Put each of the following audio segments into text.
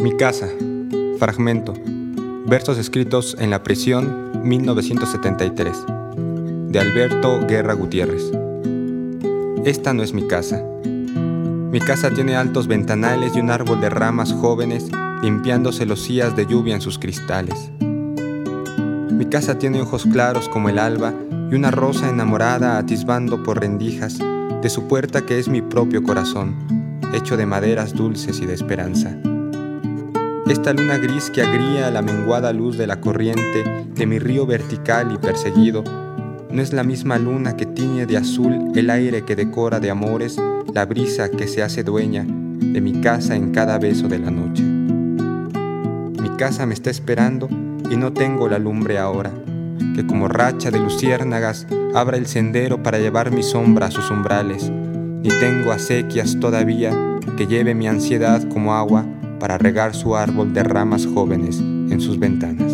Mi casa, fragmento, versos escritos en la prisión 1973, de Alberto Guerra Gutiérrez. Esta no es mi casa. Mi casa tiene altos ventanales y un árbol de ramas jóvenes limpiando celosías de lluvia en sus cristales. Mi casa tiene ojos claros como el alba y una rosa enamorada atisbando por rendijas de su puerta que es mi propio corazón, hecho de maderas dulces y de esperanza. Esta luna gris que agría la menguada luz de la corriente de mi río vertical y perseguido no es la misma luna que tiñe de azul el aire que decora de amores la brisa que se hace dueña de mi casa en cada beso de la noche. Mi casa me está esperando y no tengo la lumbre ahora, que como racha de luciérnagas abra el sendero para llevar mi sombra a sus umbrales, ni tengo acequias todavía que lleve mi ansiedad como agua para regar su árbol de ramas jóvenes en sus ventanas.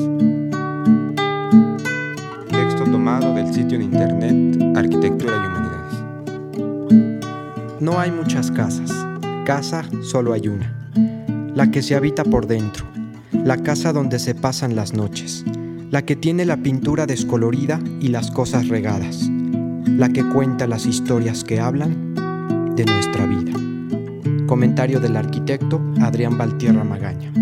Texto tomado del sitio en internet Arquitectura y Humanidades. No hay muchas casas, casa solo hay una, la que se habita por dentro, la casa donde se pasan las noches, la que tiene la pintura descolorida y las cosas regadas, la que cuenta las historias que hablan de nuestra vida. Comentario del arquitecto Adrián Valtierra Magaña.